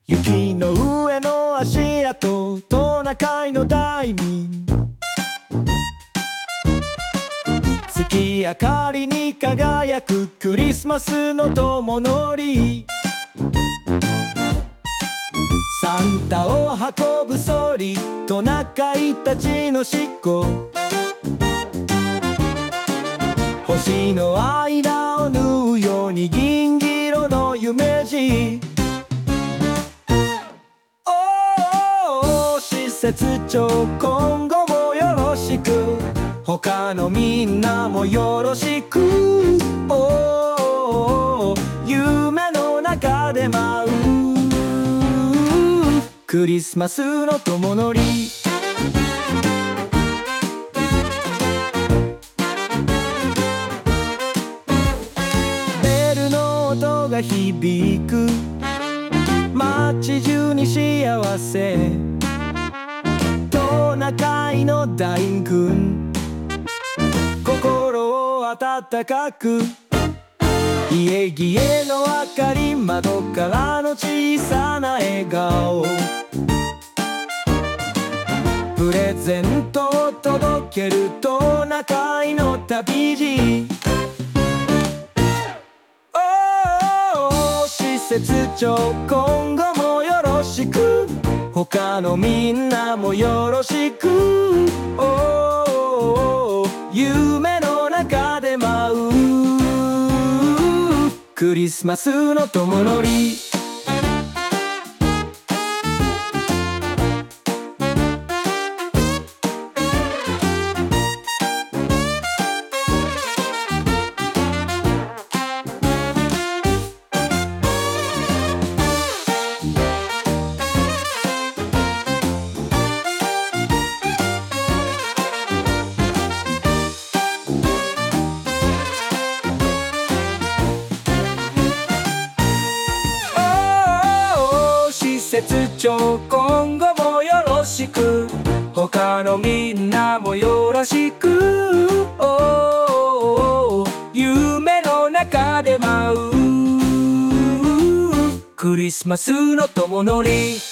雪の上の足跡、トナカイの第二。月明かりに輝くクリスマスの灯のり。サンタを運ぶソリ、トナカイたちのしっこ。星の間を縫うように銀色の夢路。おー、施設長今後もよろしく。他のみんなもよろしく。おー、夢の中で舞うクリスマスの灯のり。ベルの音が響く、街中に幸せ。トナカイの大群、心を温かく。家々の明かり、窓からの小さな笑顔。プレゼントを届けるトナカイの旅路。おー、施設長今後もよろしく。他のみんなもよろしく。おー、夢の中で舞うクリスマスの灯のり。施設長今後もよろしく。他のみんなもよろしく。おー、夢の中で舞うクリスマスの灯のり。